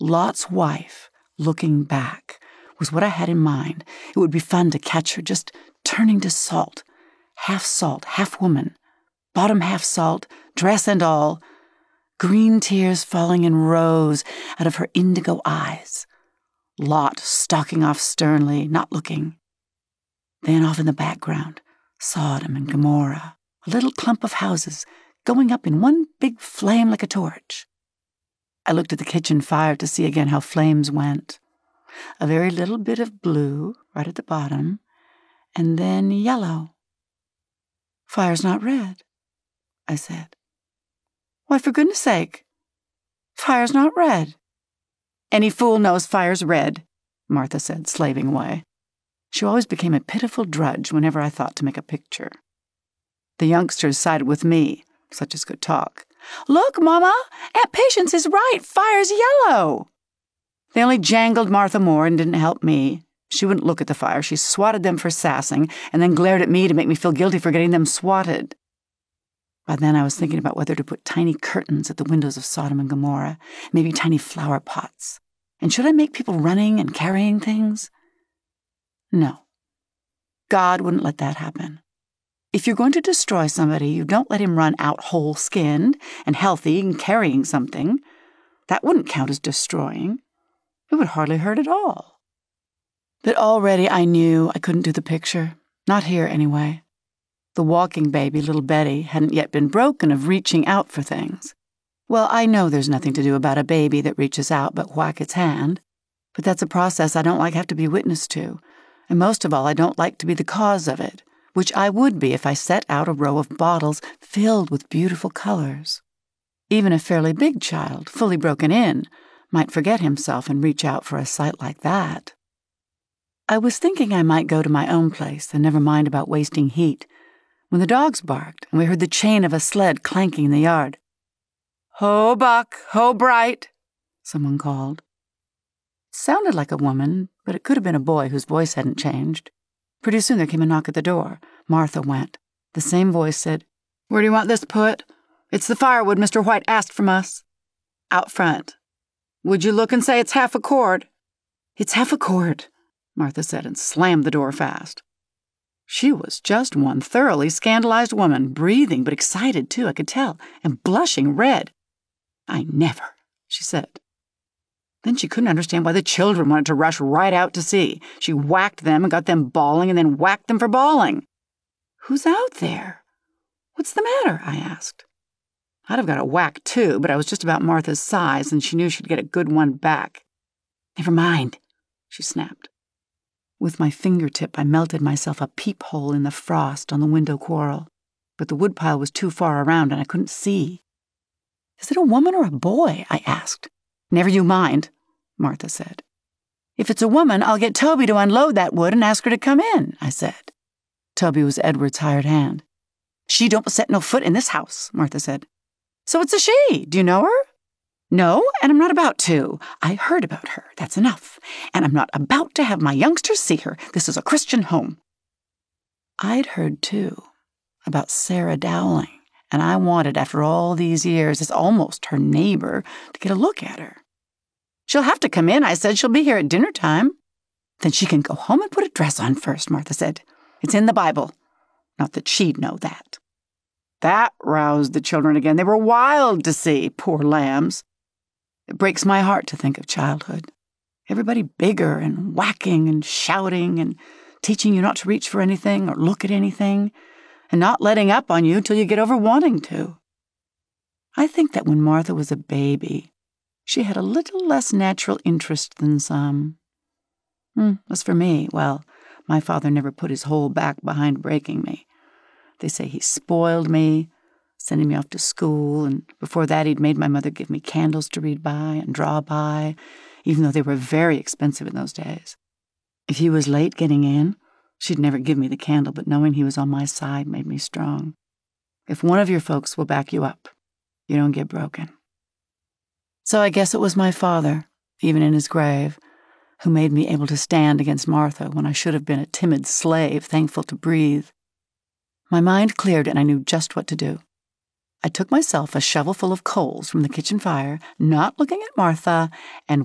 Lot's wife, looking back, was what I had in mind. It would be fun to catch her just turning to salt, half woman, bottom half salt, dress and all, green tears falling in rows out of her indigo eyes. Lot stalking off sternly, not looking. Then off in the background, Sodom and Gomorrah, a little clump of houses going up in one big flame like a torch. I looked at the kitchen fire to see again how flames went. A very little bit of blue right at the bottom, and then yellow. "Fire's not red," I said. "Why, for goodness sake, fire's not red." "Any fool knows fire's red," Martha said, slaving away. She always became a pitiful drudge whenever I thought to make a picture. The youngsters sided with me, such as could talk. "Look, Mama, Aunt Patience is right. Fire's yellow." They only jangled Martha more and didn't help me. She wouldn't look at the fire. She swatted them for sassing and then glared at me to make me feel guilty for getting them swatted. By then I was thinking about whether to put tiny curtains at the windows of Sodom and Gomorrah, maybe tiny flower pots. And should I make people running and carrying things? No. God wouldn't let that happen. If you're going to destroy somebody, you don't let him run out whole-skinned and healthy and carrying something. That wouldn't count as destroying. It would hardly hurt at all. But already I knew I couldn't do the picture. Not here, anyway. The walking baby, little Betty, hadn't yet been broken of reaching out for things. Well, I know there's nothing to do about a baby that reaches out but whack its hand. But that's a process I don't like have to be witness to. And most of all, I don't like to be the cause of it, which I would be if I set out a row of bottles filled with beautiful colors. Even a fairly big child, fully broken in, might forget himself and reach out for a sight like that. I was thinking I might go to my own place and never mind about wasting heat, when the dogs barked and we heard the chain of a sled clanking in the yard. "Ho, Buck! Ho, Bright!" someone called. It sounded like a woman, but it could have been a boy whose voice hadn't changed. Pretty soon there came a knock at the door. Martha went. The same voice said, "Where do you want this put?" "It's the firewood Mr. White asked from us." "Out front." "Would you look and say it's half a cord?" "It's half a cord," Martha said, and slammed the door fast. She was just one thoroughly scandalized woman, breathing, but excited too, I could tell, and blushing red. "I never," she said. Then she couldn't understand why the children wanted to rush right out to see. She whacked them and got them bawling and then whacked them for bawling. "Who's out there? What's the matter?" I asked. I'd have got a whack too, but I was just about Martha's size, and she knew she'd get a good one back. "Never mind," she snapped. With my fingertip, I melted myself a peephole in the frost on the window quarrel, but the woodpile was too far around and I couldn't see. "Is it a woman or a boy?" I asked. "Never you mind," Martha said. "If it's a woman, I'll get Toby to unload that wood and ask her to come in," I said. Toby was Edward's hired hand. "She don't set no foot in this house," Martha said. "So it's a she. Do you know her?" "No, and I'm not about to. I heard about her. That's enough. And I'm not about to have my youngsters see her. This is a Christian home." I'd heard, too, about Sarah Dowling, and I wanted, after all these years, as almost her neighbor, to get a look at her. "She'll have to come in," I said. "She'll be here at dinner time." "Then she can go home and put a dress on first," Martha said. "It's in the Bible. Not that she'd know that." That roused the children again. They were wild to see, poor lambs. It breaks my heart to think of childhood. Everybody bigger and whacking and shouting and teaching you not to reach for anything or look at anything, and not letting up on you till you get over wanting to. I think that when Martha was a baby, she had a little less natural interest than some. As for me, well, my father never put his whole back behind breaking me. They say he spoiled me, sending me off to school, and before that he'd made my mother give me candles to read by and draw by, even though they were very expensive in those days. If he was late getting in, she'd never give me the candle, but knowing he was on my side made me strong. If one of your folks will back you up, you don't get broken. So I guess it was my father, even in his grave, who made me able to stand against Martha when I should have been a timid slave, thankful to breathe. My mind cleared and I knew just what to do. I took myself a shovelful of coals from the kitchen fire, not looking at Martha, and